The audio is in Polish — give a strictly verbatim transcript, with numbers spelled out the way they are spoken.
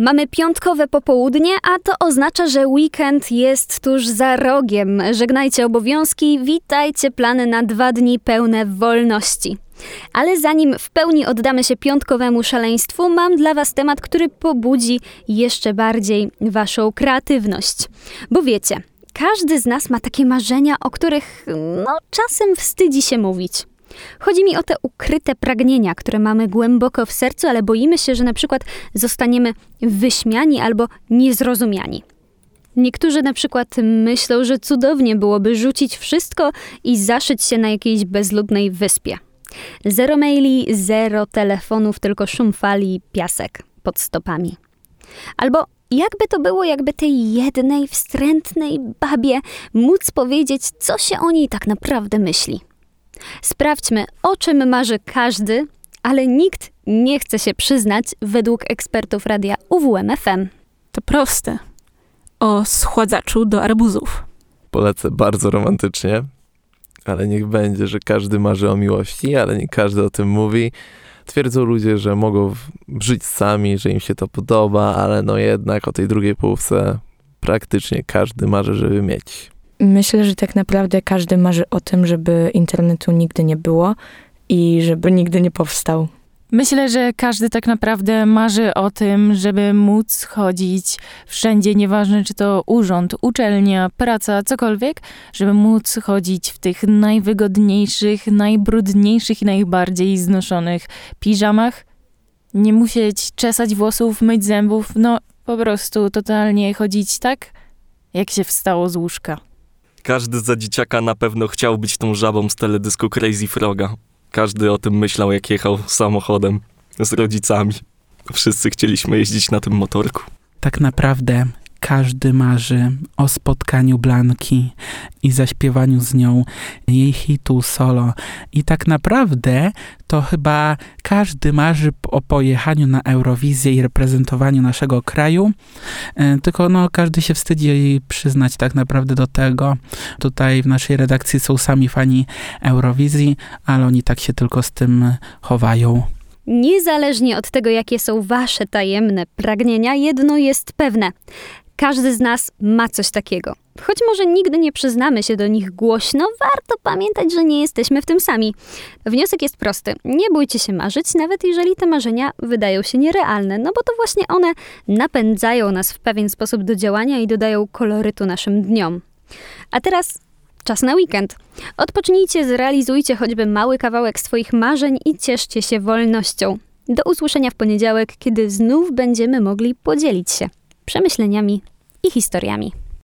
Mamy piątkowe popołudnie, a to oznacza, że weekend jest tuż za rogiem. Żegnajcie obowiązki, witajcie plany na dwa dni pełne wolności. Ale zanim w pełni oddamy się piątkowemu szaleństwu, mam dla was temat, który pobudzi jeszcze bardziej waszą kreatywność. Bo wiecie, każdy z nas ma takie marzenia, o których no, czasem wstydzi się mówić. Chodzi mi o te ukryte pragnienia, które mamy głęboko w sercu, ale boimy się, że na przykład zostaniemy wyśmiani albo niezrozumiani. Niektórzy na przykład myślą, że cudownie byłoby rzucić wszystko i zaszyć się na jakiejś bezludnej wyspie. Zero maili, zero telefonów, tylko szum fali i piasek pod stopami. Albo jakby to było, jakby tej jednej wstrętnej babie móc powiedzieć, co się o niej tak naprawdę myśli. Sprawdźmy, o czym marzy każdy, ale nikt nie chce się przyznać według ekspertów radia U W M F M. To proste. O schładzaczu do arbuzów. Polecę bardzo romantycznie, ale niech będzie, że każdy marzy o miłości, ale nie każdy o tym mówi. Twierdzą ludzie, że mogą żyć sami, że im się to podoba, ale no jednak o tej drugiej połówce praktycznie każdy marzy, żeby mieć. Myślę, że tak naprawdę każdy marzy o tym, żeby internetu nigdy nie było i żeby nigdy nie powstał. Myślę, że każdy tak naprawdę marzy o tym, żeby móc chodzić wszędzie, nieważne czy to urząd, uczelnia, praca, cokolwiek, żeby móc chodzić w tych najwygodniejszych, najbrudniejszych i najbardziej znoszonych piżamach. Nie musieć czesać włosów, myć zębów, no po prostu totalnie chodzić tak, jak się wstało z łóżka. Każdy za dzieciaka na pewno chciał być tą żabą z teledysku Crazy Froga. Każdy o tym myślał, jak jechał samochodem z rodzicami. Wszyscy chcieliśmy jeździć na tym motorku. Tak naprawdę każdy marzy o spotkaniu Blanki i zaśpiewaniu z nią jej hitu solo. I tak naprawdę to chyba każdy marzy o pojechaniu na Eurowizję i reprezentowaniu naszego kraju. Tylko no, każdy się wstydzi przyznać tak naprawdę do tego. Tutaj w naszej redakcji są sami fani Eurowizji, ale oni tak się tylko z tym chowają. Niezależnie od tego, jakie są wasze tajemne pragnienia, jedno jest pewne. Każdy z nas ma coś takiego. Choć może nigdy nie przyznamy się do nich głośno, warto pamiętać, że nie jesteśmy w tym sami. Wniosek jest prosty. Nie bójcie się marzyć, nawet jeżeli te marzenia wydają się nierealne, no bo to właśnie one napędzają nas w pewien sposób do działania i dodają kolorytu naszym dniom. A teraz czas na weekend. Odpocznijcie, zrealizujcie choćby mały kawałek swoich marzeń i cieszcie się wolnością. Do usłyszenia w poniedziałek, kiedy znów będziemy mogli podzielić się przemyśleniami i historiami.